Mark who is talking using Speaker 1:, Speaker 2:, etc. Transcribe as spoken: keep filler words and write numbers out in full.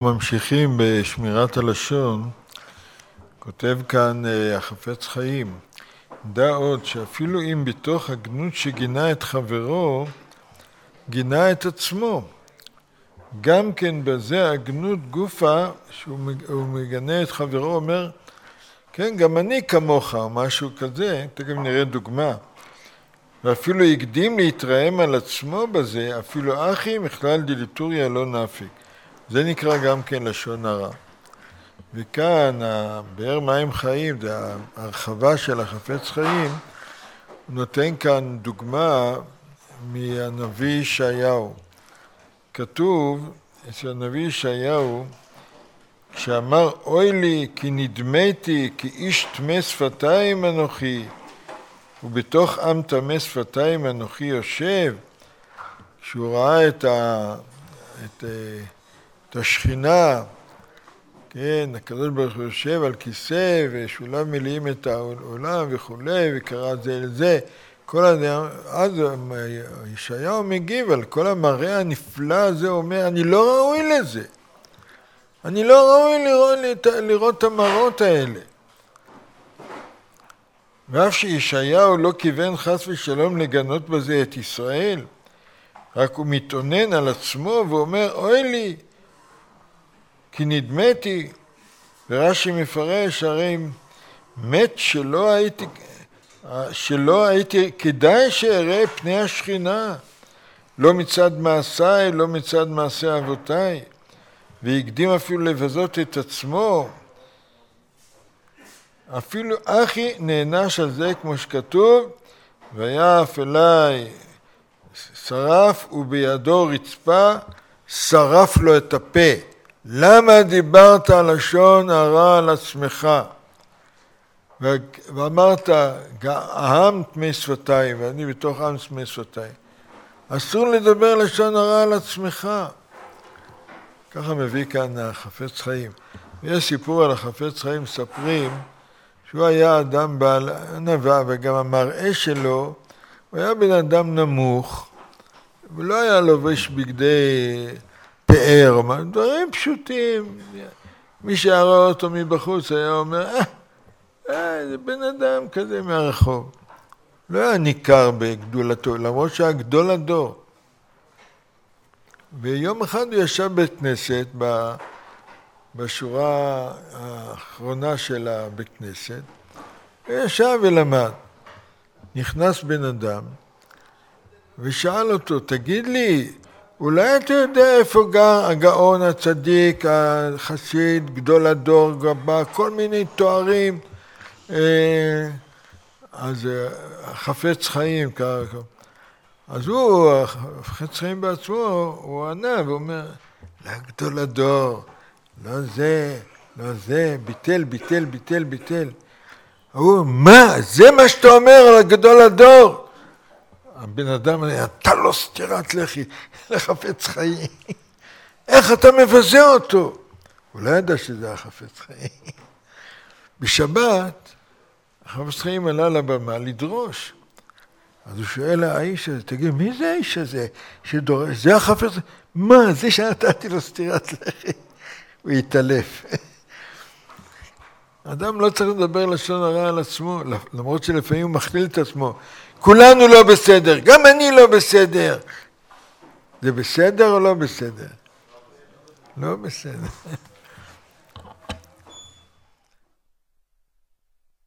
Speaker 1: ממשיכים בשמירת הלשון, כותב כאן החפץ חיים, דע עוד שאפילו אם בתוך הגנות שגינה את חברו, גינה את עצמו. גם כן בזה הגנות גופה, שהוא מגנה את חברו, אומר, כן, גם אני כמוך, או משהו כזה, תכף נראה דוגמה. ואפילו הקדים להתרעם על עצמו בזה, אפילו אחי מכלל דליטוריה לא נפיק. זה נקרא גם כן לשון הרע. וכאן, הבאר מים חיים, זה ההרחבה של החפץ חיים, הוא נותן כאן דוגמה מהנביא ישעיהו. כתוב אצל הנביא ישעיהו, כשאמר, אוי לי כי נדמתי כי איש טמא שפתיים אנוכי, ובתוך עם טמא שפתיים אנוכי יושב, כשהוא ראה את, ה, את, את השכינה, כן, הקדוש ברוך הוא יושב על כיסא ושולם מלאים את העולם וכו' וקרא זה לזה, כל הדבר, אז ישעיהו מגיב על כל המראה הנפלא הזה, הוא אומר, אני לא ראוי לזה. אני לא ראוי לראות, לראות את המראות האלה. ואף שישעיהו לא כיוון חס ושלום לגנות בזה את ישראל, רק הוא מתאונן על עצמו ואומר, אוי לי, כי נדמתי, ורש"י מפרש, הרי מת שלא הייתי, שלא הייתי, כדאי שאראה פני השכינה, לא מצד מעשיי, לא מצד מעשי אבותיי, והקדים אפילו לבזות את עצמו, אפילו אחי נענש על זה כמו שכתוב, ויעף אליי שרף ובידו רצפה, שרף לו את הפה. למה דיברת לשון הרע על עצמך? ואמרת, העם טמא שפתיים, ואני בתוך עם טמא שפתיים. אסור לדבר לשון הרע על עצמך. ככה מביא כאן החפץ חיים. ויש סיפור על החפץ חיים, מספרים שהוא היה אדם בעל ענווה, וגם המראה שלו, הוא היה בן אדם נמוך, ולא היה לובש בגדי פאר, דברים פשוטים. מי שהראה אותו מבחוץ היה אומר, אה, אה, זה בן אדם כזה מהרחוב. לא היה ניכר בגדולתו, למרות שהיה גדול הדור. ויום אחד הוא ישב בית כנסת, בשורה האחרונה של הבית כנסת, הוא ישב ולמד. נכנס בן אדם, ושאל אותו, תגיד לי, אולי אתה יודע איפה גר הגאון, הצדיק, החסיד, גדול הדור, גבה, כל מיני תוארים, אז חפץ חיים, ככה. אז הוא, חפץ חיים בעצמו, הוא ענה ואומר, לא גדול הדור, לא זה, לא זה, ביטל, ביטל, ביטל, ביטל. הוא אומר, מה? זה מה שאתה אומר על הגדול הדור? הבן אדם אומר, אתה לא סתירת לחי, לחפץ חיים. איך אתה מבזה אותו? הוא לא ידע שזה החפץ חיים. בשבת, החפץ חיים עלה לבמה לדרוש. אז הוא שואל האיש הזה, תגיד, מי זה האיש הזה שדורש? זה החפץ? מה? זה שנתתי לו סתירת לחי. הוא יתעלף. אדם לא צריך לדבר לשון הרע על עצמו, למרות שלפעמים הוא מכליל את עצמו. כולנו לא בסדר, גם אני לא בסדר. זה בסדר או לא בסדר? לא בסדר.